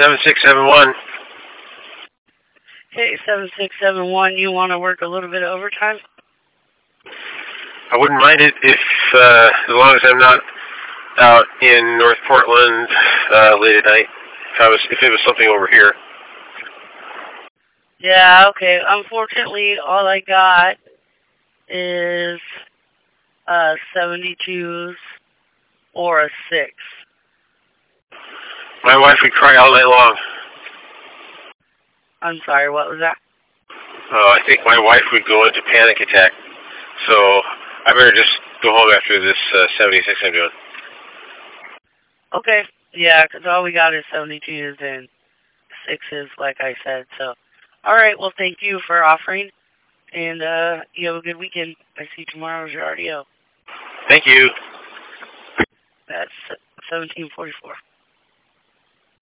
7671. Hey, 7671, you want to work a little bit of overtime? I wouldn't mind it if, as long as I'm not out in North Portland late at night. If it was something over here. Yeah, okay. Unfortunately, all I got is 72s or a 6. My wife would cry all night long. I'm sorry, what was that? I think my wife would go into panic attack. So I better just go home after this 76 I'm doing. Okay, yeah, because all we got is 72s and 6s, like I said. So, all right, well, thank you for offering, and you have a good weekend. I see tomorrow is your RDO. Thank you. That's 1744.